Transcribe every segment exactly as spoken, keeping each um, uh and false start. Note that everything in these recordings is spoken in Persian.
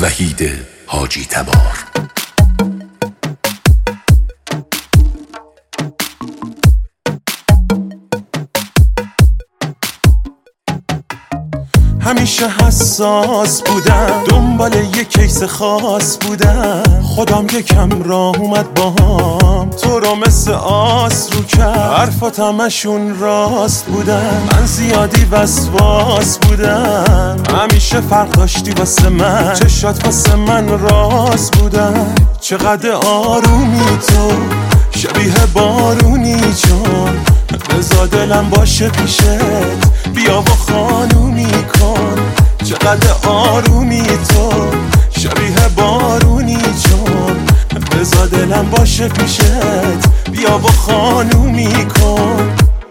وحید حاجی تبار. همیشه حساس بودم، دنبال یک کیس خاص بودم. خودم یکم راه اومد باهام، تو رو مثل آس رو کرد. حرفات همشون راست بودن، من زیادی وسواس بودم. همیشه فرق داشتی واسه من، چشات واسه من راست بودن. چقدر آرومی تو، شبیه بارونی چون بزا دلم باشه پیشت، بیا و خانومی کن. چقدر آرومی تو، شبیه بارونی چون بزا دلم باشه پیشت، بیا و خانومی کن.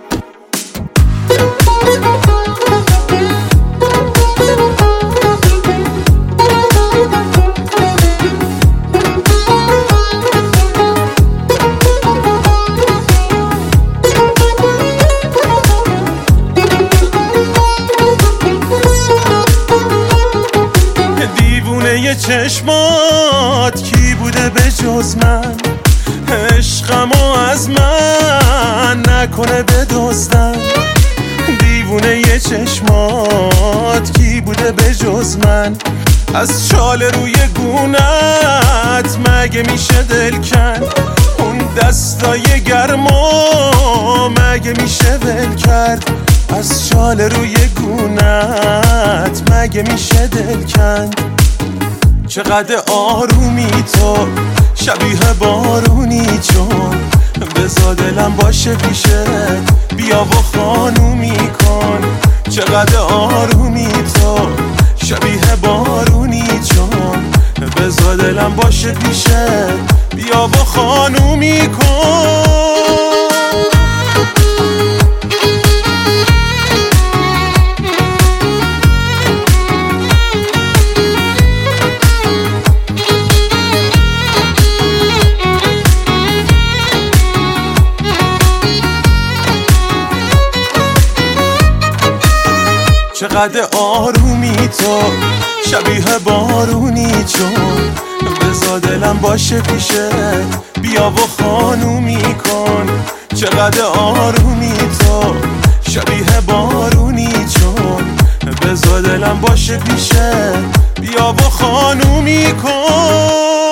یه چشمات کی بوده به جز من، عشقمو از من نکنه بدزدن. دیوونه یه چشمات کی بوده به جز من، از شال روی گونت مگه میشه دل کن. اون دستای گرمو مگه میشه ول کرد، از شال روی گونت مگه میشه دل کند. چقدر آرومی تو، شبیه بارونی چون بزا دلم باشه پیشت، بیا و خانومی کن. چقدر آرومی تو، شبیه بارونی چون بزا دلم باشه پیشت، بیا و خانومی کن. چقدر آرومی تو، شبیه بارونی چون بزا دلم باشه پیشت، بیا و خانومی کن. چقدر آرومی تو، شبیه بارونی چون بزا دلم باشه پیشت، بیا و خانومی کن.